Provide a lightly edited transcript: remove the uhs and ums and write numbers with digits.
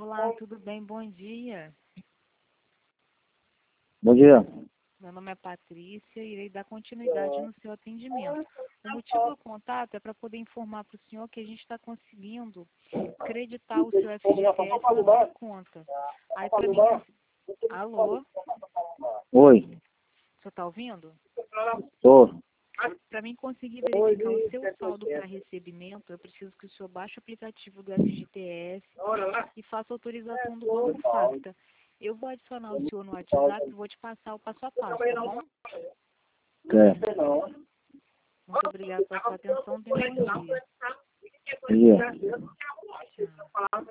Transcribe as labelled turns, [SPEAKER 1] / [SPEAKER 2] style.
[SPEAKER 1] Olá, tudo bem? Bom dia.
[SPEAKER 2] Bom dia.
[SPEAKER 1] Meu nome é Patrícia e irei dar continuidade no seu atendimento. O motivo do contato é para poder informar para o senhor que a gente está conseguindo creditar o seu FGTS na sua conta. Aí para mim... Alô?
[SPEAKER 2] Oi.
[SPEAKER 1] O senhor está ouvindo?
[SPEAKER 2] Tô.
[SPEAKER 1] Para mim conseguir verificar o seu saldo para recebimento, eu preciso que o senhor baixe o aplicativo do FGTS e faça autorização do Banco Facta. Eu vou adicionar o senhor no WhatsApp e vou te passar o passo a passo, tá bom?
[SPEAKER 2] É.
[SPEAKER 1] Muito obrigada pela sua atenção. Tenha um bom dia.
[SPEAKER 2] Bom dia.
[SPEAKER 1] Tchau.